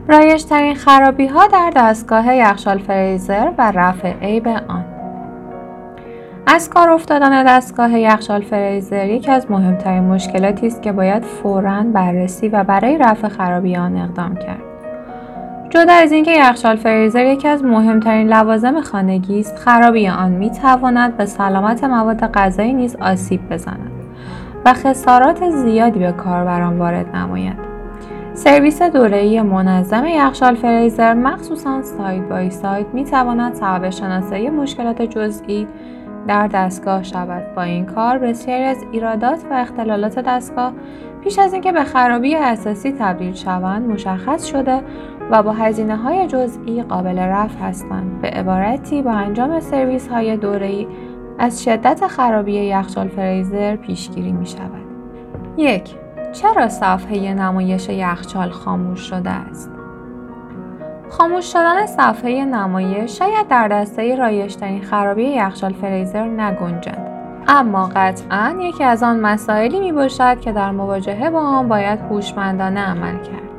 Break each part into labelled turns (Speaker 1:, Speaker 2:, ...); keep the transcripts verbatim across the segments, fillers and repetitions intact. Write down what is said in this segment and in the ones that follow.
Speaker 1: رایج‌ترین خرابی‌ها در دستگاه یخچال فریزر و رفع عیب آن. از کار افتادن دستگاه یخچال فریزر یکی از مهمترین مشکلاتی است که باید فوراً بررسی و برای رفع خرابی آن اقدام کرد. جدا از اینکه یخچال فریزر یکی از مهمترین لوازم خانگی است، خرابی آن می‌تواند به سلامت مواد غذایی نیز آسیب بزند و خسارات زیادی به کاربران وارد نماید. سرویس دوره‌ای منظم یخچال فریزر مخصوصاً ساید بای ساید می‌تواند سبب شناسایی مشکلات جزئی در دستگاه شود. با این کار بسیاری از ایرادات و اختلالات دستگاه پیش از اینکه به خرابی اساسی تبدیل شوند مشخص شده و با هزینه‌های جزئی قابل رفع هستند. به عبارتی با انجام سرویس‌های دوره‌ای از شدت خرابی یخچال فریزر پیشگیری می‌شود. یک. چرا صفحه نمایش یخچال خاموش شده است؟ خاموش شدن صفحه نمایش شاید در دسته رایج‌ترین خرابی یخچال فریزر نگنجد، اما قطعاً یکی از آن مسائلی می باشد که در مواجهه با آن باید هوشمندانه عمل کرد.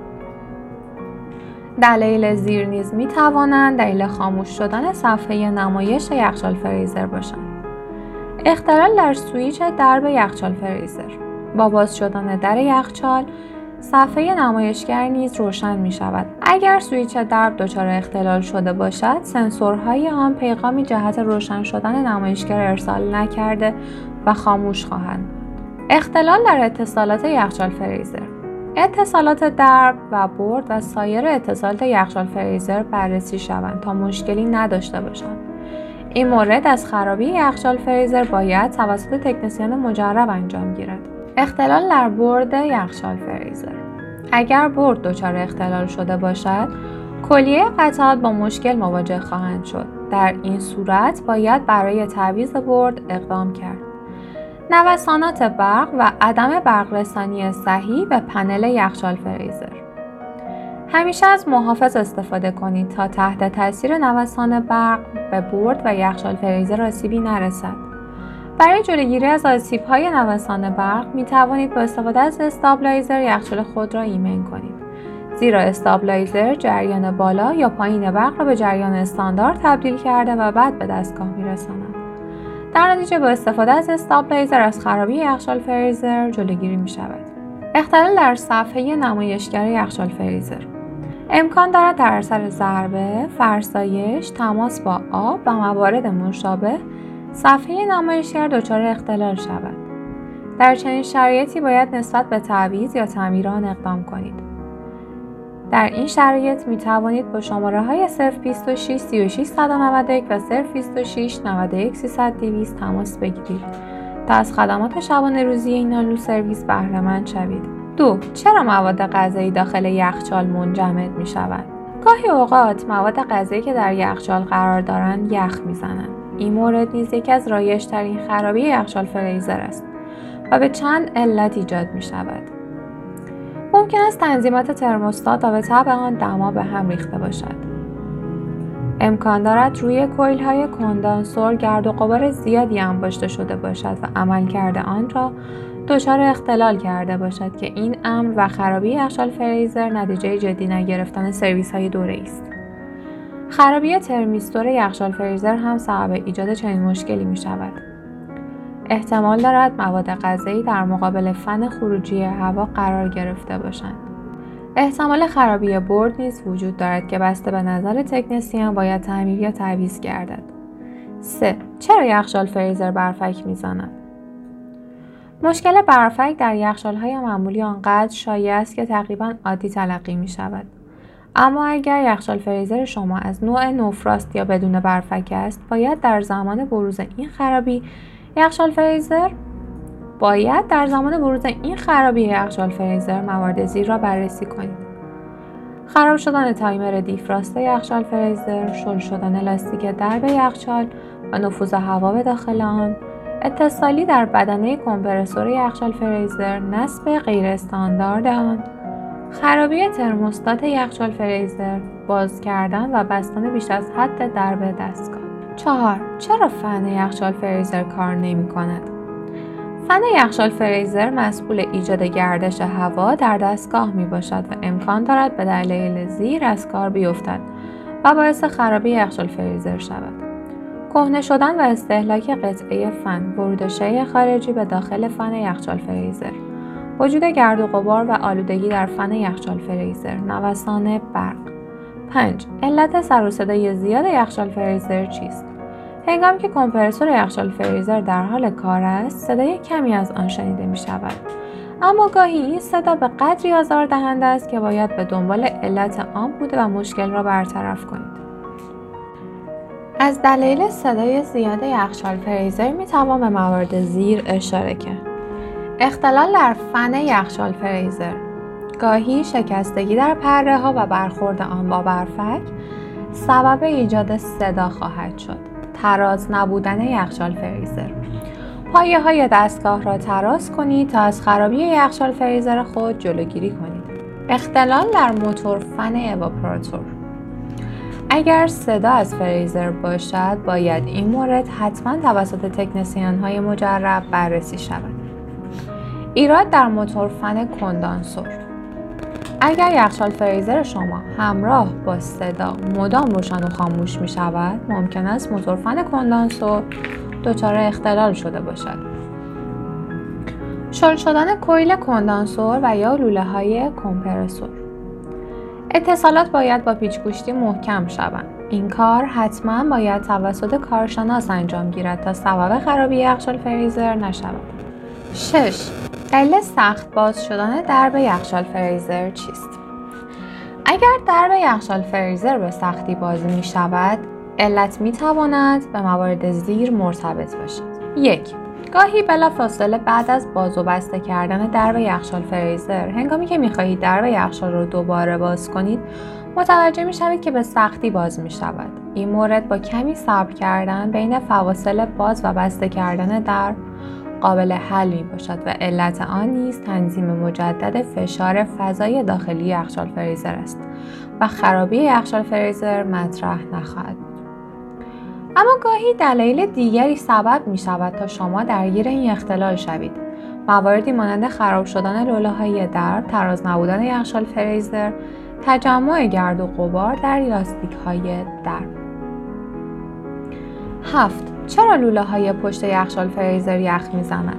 Speaker 1: دلایل زیر نیز می توانند دلیل خاموش شدن صفحه نمایش یخچال فریزر باشند. اختلال در سویچ درب یخچال فریزر. با باز شدن در یخچال، صفحه نمایشگر نیز روشن می شود. اگر سویچ درب دچار اختلال شده باشد، سنسورهای آن پیغامی جهت روشن شدن نمایشگر ارسال نکرده و خاموش خواهند. اختلال در اتصالات یخچال فریزر. اتصالات درب و برد و سایر اتصالات یخچال فریزر بررسی شوند تا مشکلی نداشته باشند. این مورد از خرابی یخچال فریزر باید توسط تکنسین مجرب انجام گیرد. اختلال در برد یخچال فریزر. اگر برد دچار اختلال شده باشد، کلیه قطعات با مشکل مواجه خواهند شد. در این صورت باید برای تعویض برد اقدام کرد. نوسانات برق و عدم برق رسانی صحیح به پنل یخچال فریزر. همیشه از محافظ استفاده کنید تا تحت تاثیر نوسان برق به برد و یخچال فریزر آسیبی نرسد. برای جلوگیری از آسیب‌های نوسان برق می توانید با استفاده از استابلایزر یخچال خود را ایمن کنید، زیرا استابلایزر جریان بالا یا پایین برق را به جریان استاندارد تبدیل کرده و بعد به دستگاه می رساند. در نتیجه با استفاده از استابلایزر از خرابی یخچال فریزر جلوگیری می شود. اختلال در صفحه نمایشگر یخچال فریزر. امکان دارد در اثر ضربه، فرسایش، تماس با آب و موارد مشابه صفحه نمایشگر دچار اختلال شود. در چنین شرایطی باید نسبت به تعویض یا تعمیر آن اقدام کنید. در این شرایط می توانید با شماره های صفر بیست و شش سی و شش صد و نود و یک و صفر بیست و شش نود و یک سیصد دویست تماس بگیرید تا از خدمات شبانه روزی این نالو سرویس بهره مند شوید. دو. چرا مواد غذایی داخل یخچال منجمد می شود؟ گاهی اوقات مواد غذایی که در یخچال قرار دارند یخ می زنند. این مورد نیز یکی از رایج‌ترین خرابی یخچال فریزر است و به چند علت ایجاد می شود. ممکن است تنظیمات ترموستات و به طبع آن دما به هم ریخته باشد. امکان دارد روی کویل‌های کندانسور گرد و غبار زیادی انباشته شده باشد و عملکرد آن را دچار اختلال کرده باشد که این امر و خرابی یخچال فریزر نتیجه جدی نگرفتن سرویس‌های دوره‌ای است. خرابی ترمیستور یخچال فریزر هم سبب ایجاد چنین مشکلی می شود. احتمال دارد مواد غذایی در مقابل فن خروجی هوا قرار گرفته باشند. احتمال خرابی برد نیز وجود دارد که بسته به نظر تکنسین باید تعمیر یا تعویض گردد. سه. چرا یخچال فریزر برفک می زند؟ مشکل برفک در یخچال‌های معمولی آنقدر شایع است که تقریباً عادی تلقی می شود. اما اگر یخچال فریزر شما از نوع نوفراست یا بدون برفک است، باید در زمان بروز این خرابی یخچال فریزر باید در زمان بروز این خرابی یخچال فریزر موارد زیر را بررسی کنید. خراب شدن تایمر دیفراست یخچال فریزر، شل شدن لاستیک درب یخچال و نفوذ هوا به داخل آن، اتصالی در بدنه کمپرسور یخچال فریزر، نصب غیر استاندارد آن، خرابی ترموستات یخچال فریزر، باز کردن و بستن بیش از حد درب دستگاه. چهار. چرا فن یخچال فریزر کار نمی کند؟ فن یخچال فریزر مسئول ایجاد گردش هوا در دستگاه می باشد و امکان دارد به دلایل زیر از کار بیفتد و باعث خرابی یخچال فریزر شود. کهنه شدن و استهلاک قطعه فن، ورود شیء خارجی به داخل فن یخچال فریزر، وجود گرد و غبار و آلودگی در فن یخچال فریزر، نوسان برق. پنج. علت سر و صدای زیاد یخچال فریزر چیست؟ هنگامی که کمپرسور یخچال فریزر در حال کار است، صدای کمی از آن شنیده می شود. اما گاهی این صدا به قدری آزاردهنده است که باید به دنبال علت آن بوده و مشکل را برطرف کنید. از دلایل صدای زیاد یخچال فریزر می توان به موارد زیر اشاره کرد. اختلال در فن یخچال فریزر، گاهی شکستگی در پره ها و برخورد آن با برفک سبب ایجاد صدا خواهد شد. تراز نبودن یخچال فریزر، پایه های دستگاه را تراز کنید تا از خرابی یخچال فریزر خود جلوگیری کنید. اختلال در موتور فن اواپوراتور، اگر صدا از فریزر باشد باید این مورد حتما توسط تکنسین های مجرب بررسی شود. ایراد در موتور فن کندانسور، اگر یخچال فریزر شما همراه با صدا مدام روشن و خاموش می شود، ممکن است موتور فن کندانسور دچار اختلال شده باشد. شل شدن کویل کندانسور و یا لوله های کمپرسور، اتصالات باید با پیچ‌گوشتی محکم شوند. این کار حتما باید توسط کارشناس انجام گیرد تا سبب خرابی یخچال فریزر نشود. شش. دلیل سخت باز شدن درب یخچال فریزر چیست؟ اگر درب یخچال فریزر به سختی باز می شود، علت می تواند به موارد زیر مرتبط باشد. یک. گاهی بلافاصله بعد از باز و بسته کردن درب یخچال فریزر، هنگامی که می خواهید درب یخچال را دوباره باز کنید، متوجه می شوید که به سختی باز می شود. این مورد با کمی صبر کردن بین فواصل باز و بسته کردن درب قابل حل می باشد و علت آن نیز تنظیم مجدد فشار فضای داخلی یخچال فریزر است و خرابی یخچال فریزر مطرح نخواهد بود. اما گاهی دلایل دیگری سبب می شود تا شما درگیر این اختلال شوید. مواردی مانند خراب شدن لوله‌های درب، تراز نبودن یخچال فریزر، تجمع گرد و غبار در لاستیک‌های درب. هفت. چرا لوله‌های پشت یخچال فریزر یخ می‌زند؟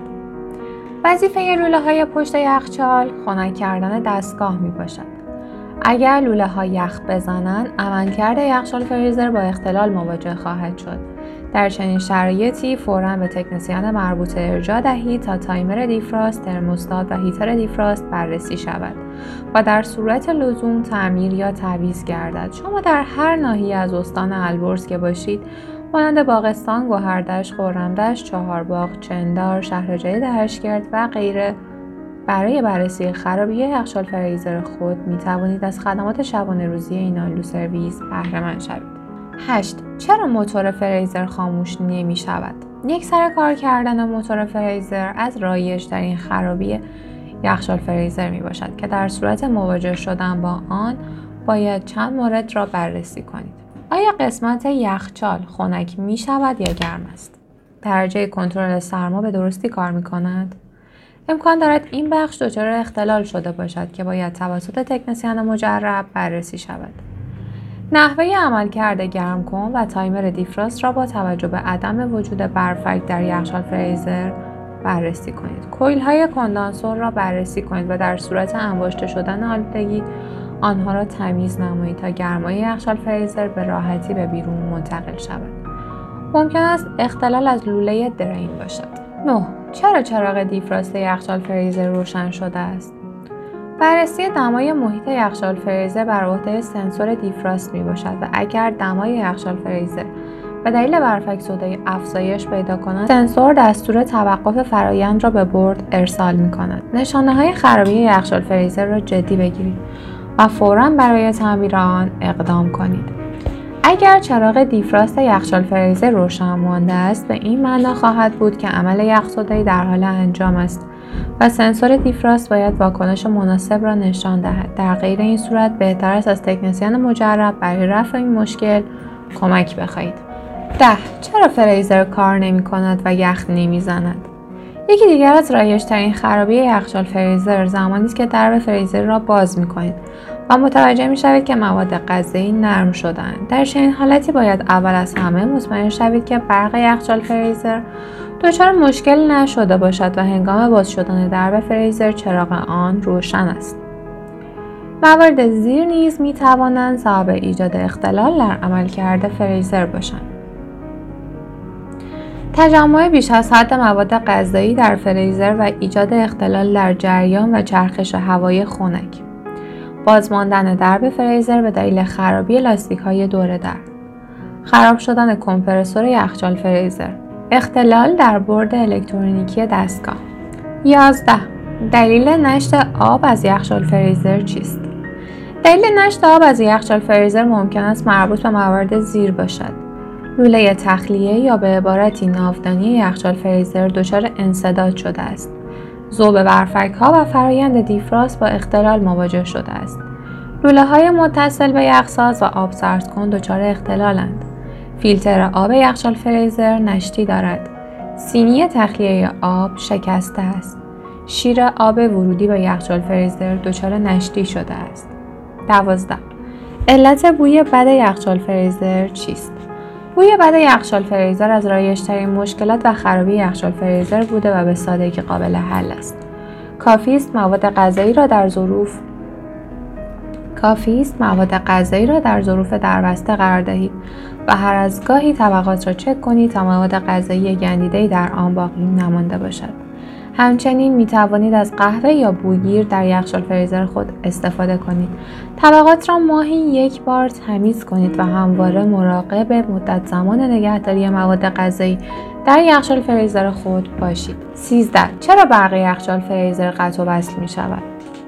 Speaker 1: وظیفه لوله‌های پشت یخچال خنک کردن دستگاه می‌باشد. اگر لوله‌ها یخ بزنند، عملکرد یخچال فریزر با اختلال مواجه خواهد شد. در چنین شرایطی فوراً به تکنسین مربوطه ارجاع دهید تا تایمر دیفراست، ترموستات و هیتر دیفراست بررسی شود و در صورت لزوم تعمیر یا تعویض گردد. شما در هر ناحیه از استان البرز که باشید، مانند باغستان، گوهردشت، خرمدشت، چهارباغ، چندار، شهرجای دهشتگرد و غیره، برای بررسی خرابی یخچال فریزر خود می توانید از خدمات شبانه روزی اینالو سرویس بهره مند شوید. هشت. چرا موتور فریزر خاموش نمی شود؟ یک سر کار کردن موتور فریزر از رایج در این خرابی یخچال فریزر می باشد که در صورت مواجه شدن با آن باید چند مورد را بررسی کنید. آیا قسمت یخچال خنک می شود یا گرم است؟ درجه کنترل سرما به درستی کار می کند؟ امکان دارد این بخش دچار اختلال شده باشد که باید توسط تکنسین مجرب بررسی شود. نحوه عملکرد گرم کن و تایمر دیفراست را با توجه به عدم وجود برفک در یخچال فریزر بررسی کنید. کویل های کندانسور را بررسی کنید و در صورت انباشته شدن آلودگی آنها را تمیز نمایید تا گرمای یخچال فریزر به راحتی به بیرون منتقل شود. ممکن است اختلال از لوله درین باشد. نه. چرا چراغ دیفراست یخچال فریزر روشن شده است؟ بررسی دمای محیط یخچال فریزر بر عهده سنسور دیفراست می باشد و اگر دمای یخچال فریزر به دلیل برفک سودای افزایش پیدا کند، سنسور دستور توقف فرایند را به بورد ارسال می کند. نشانه های خرابی یخچال فریزر را جدی بگیرید و فوراً برای تعمیر آن اقدام کنید. اگر چراغ دیفراست یخچال فریزر روشن مانده است، به این معنا خواهد بود که عمل یخزدایی در حال انجام است و سنسور دیفراست باید واکنش مناسب را نشان دهد. در غیر این صورت بهتر است از تکنسین مجرب برای رفع این مشکل کمک بخواهید. ده. چرا فریزر کار نمی کند و یخ نمی زند؟ یکی دیگر از رایج‌ترین خرابی یخچال فریزر زمانی است که درب فریزر را باز می‌کنید و متوجه می‌شوید که مواد غذایی نرم شده‌اند. در چنین حالتی باید اول از همه مطمئن شوید که برق یخچال فریزر دچار مشکلی نشده باشد و هنگام باز شدن درب فریزر چراغ آن روشن است. موارد زیر نیز می‌توانند سبب ایجاد اختلال در عملکرد فریزر باشند. تجمع بیش از حد مواد غذایی در فریزر و ایجاد اختلال در جریان و چرخش هوای خنک. بازماندن درب فریزر به دلیل خرابی لاستیک‌های دور در. خراب شدن کمپرسور یخچال فریزر. اختلال در بورد الکترونیکی دستگاه. یازده. دلیل نشت آب از یخچال فریزر چیست؟ دلیل نشت آب از یخچال فریزر ممکن است مربوط به موارد زیر باشد. لوله تخلیه یا به عبارتی ناودانی یخچال فریزر دچار انسداد شده است. ذوب برفک‌ها و فرایند دیفراست با اختلال مواجه شده است. لوله‌های متصل به یخساز و آب سردکن دچار اختلالند. فیلتر آب یخچال فریزر نشتی دارد. سینی تخلیه آب شکسته است. شیر آب ورودی به یخچال فریزر دچار نشتی شده است. دوازده. علت بوی بد یخچال فریزر چیست؟ بوی بد یخچال فریزر از رایج‌ترین مشکلات و خرابی یخچال فریزر بوده و به سادگی قابل حل است. کافی است مواد غذایی را در ظروف کافی است مواد غذایی را در ظروف دربسته قرار دهید و هر از گاهی طبقات را چک کنید تا مواد غذایی گندیده‌ای در آن باقی نمانده باشد. همچنین می توانید از قهوه یا بوگیر در یخچال فریزر خود استفاده کنید. طبقات را ماهی یک بار تمیز کنید و همواره مراقب مدت زمان نگهداری مواد غذایی در یخچال فریزر خود باشید. سیزده. چرا برق یخچال فریزر قطع و وصل می شود؟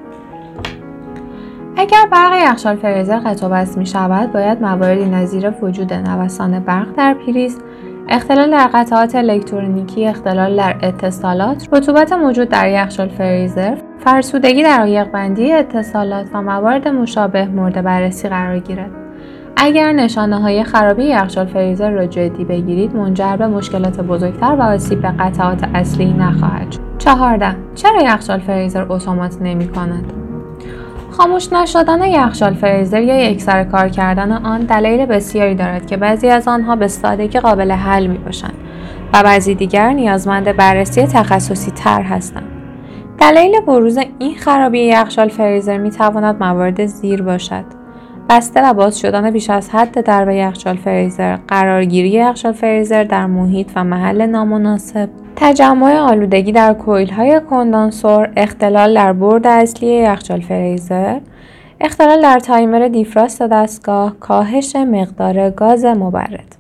Speaker 1: اگر برق یخچال فریزر قطع و وصل می شود، باید مواردی نظیر وجود نوسان برق در پریز، اختلال در قطعات الکترونیکی، اختلال در اتصالات، رطوبت موجود در یخچال فریزر، فرسودگی در عایق بندی اتصالات و موارد مشابه مورد بررسی قرار گیرد. اگر نشانه‌های خرابی یخچال فریزر را جدی بگیرید، منجر به مشکلات بزرگتر و آسیب به قطعات اصلی نخواهد شد. چهارده. چرا یخچال فریزر اتومات نمی‌کند؟ خاموش نشدن یخچال فریزر یا یکسره کار کردن آن دلایل بسیاری دارد که بعضی از آنها به سادگی قابل حل می باشند و بعضی دیگر نیازمند بررسی تخصصی تر هستند. دلایل بروز این خرابی یخچال فریزر می تواند موارد زیر باشد: بسته و باز شدن بیش از حد درب یخچال فریزر، قرارگیری یخچال فریزر در محیط و محل نامناسب، تجمع آلودگی در کویل‌های کندانسور، اختلال در بورد اصلی یخچال فریزر، اختلال در تایمر دیفراست دستگاه، کاهش مقدار گاز مبرد.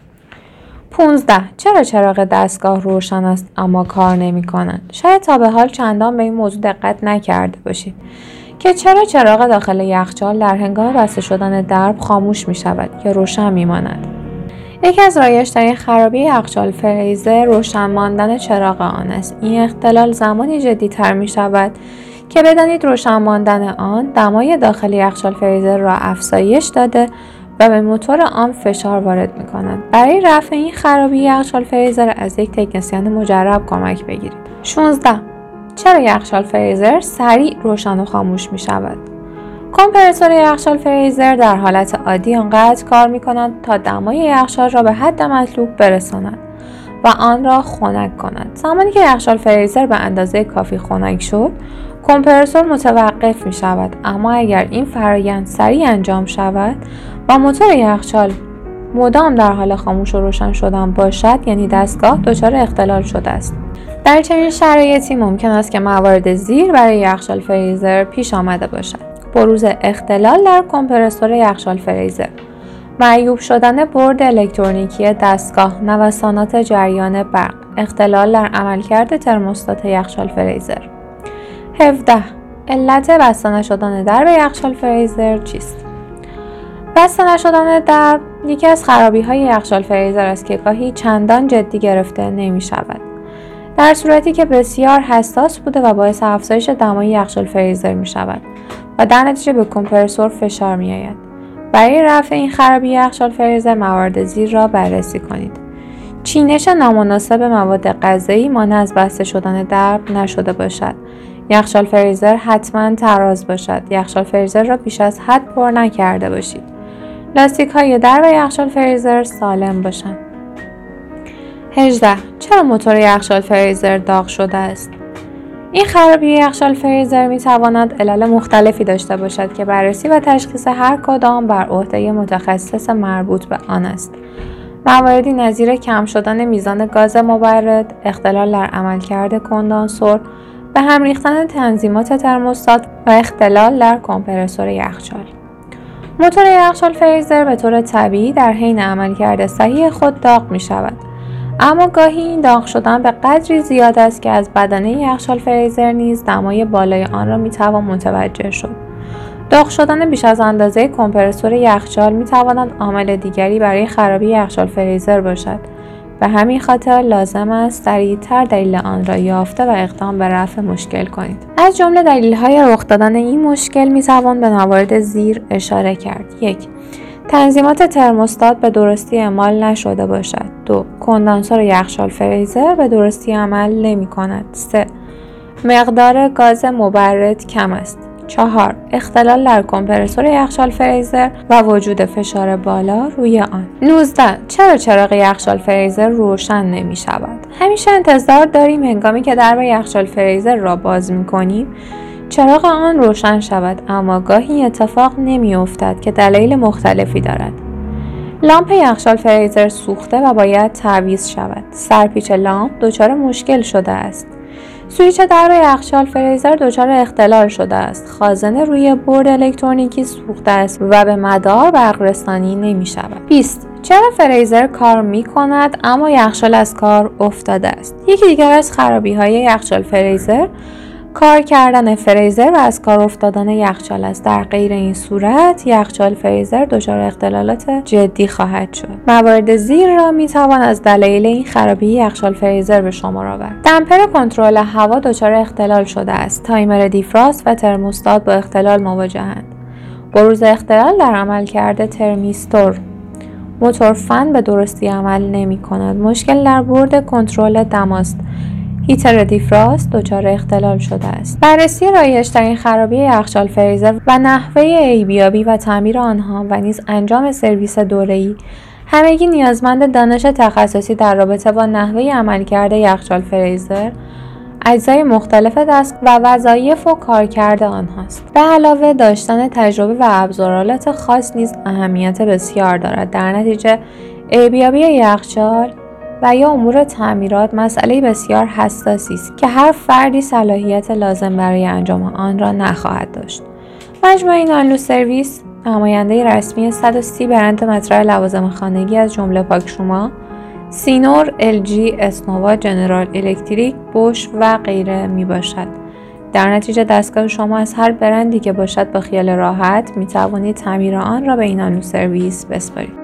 Speaker 1: پانزده. چرا چراغ دستگاه روشن است اما کار نمی‌کند؟ شاید تا به حال چندان به این موضوع دقت نکرده باشید که چرا چراغ داخل یخچال در هنگام بسته شدن درب خاموش می‌شود یا روشن می‌ماند. یکی از رایج‌ترین خرابی یخچال فریزر روشن ماندن چراغ آن است. این اختلال زمانی جدی‌تر می‌شود که بدانید روشن ماندن آن دمای داخل یخچال فریزر را افزایش داده و به موتور آن فشار وارد می‌کند. برای رفع این خرابی یخچال فریزر از یک تکنسین مجرب کمک بگیرید. شانزده. چرا یخچال فریزر سریع روشن و خاموش می‌شود؟ کمپرسور یخچال فریزر در حالت عادی آنقدر کار می‌کند تا دمای یخچال را به حد مطلوب برساند و آن را خنک کند. زمانی که یخچال فریزر به اندازه کافی خنک شد، کمپرسور متوقف می‌شود. اما اگر این فرآیند سریع انجام شود و موتور یخچال مدام در حال خاموش و روشن شدن باشد، یعنی دستگاه دچار اختلال شده است. در چنین شرایطی ممکن است که موارد زیر برای یخچال فریزر پیش آمده باشد: بروز اختلال در کمپرسور یخچال فریزر، معیوب شدن بورد الکترونیکی دستگاه، نوسانات جریان برق، اختلال در عملکرد ترموستات یخچال فریزر. هفده. علت بسته نشدن درب یخچال فریزر چیست؟ بسته نشدن درب یکی از خرابی‌های یخچال فریزر است که گاهی چندان جدی گرفته نمی‌شود، در صورتی که بسیار حساس بوده و باعث افزایش دمای یخچال فریزر می‌شود و در نتیجه به کمپرسور فشار می‌آید. برای رفع این خرابی یخچال فریزر موارد زیر را بررسی کنید: چینش نامناسب مواد غذایی مانع از بسته شدن درب نشده باشد. یخچال فریزر حتما تراز باشد. یخچال فریزر را بیش از حد پر نکرده باشید. لاستیک های درب یخچال فریزر سالم باشند. هجده. چرا موتور یخچال فریزر داغ شده است؟ این خرابی یخچال فریزر می تواند علل مختلفی داشته باشد که بررسی و تشخیص هر کدام بر عهده متخصص مربوط به آن است. مواردی نظیر کم شدن میزان گاز مبرد، اختلال در عملکرد کندانسور، به هم ریختن تنظیمات ترموستات و اختلال در کمپرسور یخچال. موتور یخچال فریزر به طور طبیعی در حین عملکرد صحیح خود داغ می شود. اما گاهی این داغ شدن به قدری زیاد است که از بدنه یخچال فریزر نیز دمای بالای آن را می توان متوجه شد. داغ شدن بیش از اندازه کمپرسور یخچال می تواند عامل دیگری برای خرابی یخچال فریزر باشد. به همین خاطر لازم است سریعتر دلیل آن را یافته و اقدام به رفع مشکل کنید. از جمله دلیل‌های رخ دادن این مشکل می توان به موارد زیر اشاره کرد. یک. تنظیمات ترموستات به درستی اعمال نشده باشد. دو. کندانسور یخچال فریزر به درستی عمل نمی کند. سه. مقدار گاز مبرد کم است. چهار. اختلال در کمپرسور یخچال فریزر و وجود فشار بالا روی آن. نوزده. چرا چراغ یخچال فریزر روشن نمی شود؟ همیشه انتظار داریم هنگامی که درب یخچال فریزر را باز می کنیم چراغ آن روشن شود، اما گاهی اتفاق نمی افتد که دلایل مختلفی دارد. لامپ یخچال فریزر سوخته و باید تعویض شود. سرپیچ لامپ دچار مشکل شده است. سویچ درب یخچال فریزر دچار اختلال شده است. خازن روی برد الکترونیکی سوخته است و به مدار برق رسانی نمی شود. بیست. چرا فریزر کار می کند اما یخچال از کار افتاده است؟ یکی دیگر از خرابی های یخچال فریزر کار کردن فریزر و از کار افتادن یخچال است. در غیر این صورت یخچال فریزر دچار اختلالات جدی خواهد شد. موارد زیر را می توان از دلایل این خرابی یخچال فریزر به شمار آورد. دمپر کنترل هوا دچار اختلال شده است. تایمر دیفراست و ترموستات با اختلال مواجهند. بروز اختلال در عملکرد ترمیستور. موتور فن به درستی عمل نمی کند. مشکل در برد کنترل دماست. هیتر دیفراست دچار اختلال شده است. بررسی رایج‌ترین خرابی یخچال فریزر و نحوه عیبیابی و تعمیر آنها و نیز انجام سرویس دوره‌ای همگی نیازمند دانش تخصصی در رابطه با نحوه عملکرد یخچال فریزر، اجزای مختلف دست و وظایف و کارکرد آنهاست. به علاوه داشتن تجربه و ابزارالات خاص نیز اهمیت بسیار دارد. در نتیجه عیبیابی یخچال و یا امور تعمیرات مسئله بسیار حساسی است که هر فردی صلاحیت لازم برای انجام آن را نخواهد داشت. مجموعه نانلو سرویس نماینده رسمی صد و سی برند مطرح لوازم خانگی از جمله پاکشوما، سینور، ال جی، اسنوا، جنرال الکتریک، بوش و غیره می باشد. در نتیجه دستگاه شما از هر برندی که باشد با خیال راحت می توانید تعمیر آن را به این نانلو سرویس بسپارید.